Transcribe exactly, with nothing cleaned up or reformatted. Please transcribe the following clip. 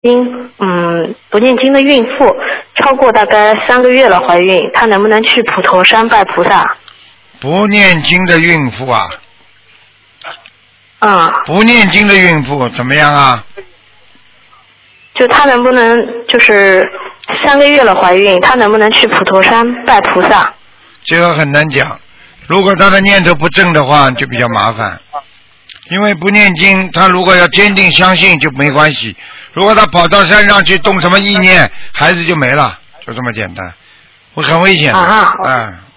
经，嗯，不念经的孕妇，超过大概三个月了怀孕，她能不能去普陀山拜菩萨？ 不念经的孕妇啊？ 啊、嗯。 不念经的孕妇怎么样啊？ 就她能不能就是三个月了怀孕，她能不能去普陀山拜菩萨？ 这个很难讲。如果她的念头不正的话，就比较麻烦。因为不念经，她如果要坚定相信就没关系。如果她跑到山上去动什么意念，孩子就没了，就这么简单，会很危险的。 啊。 嗯。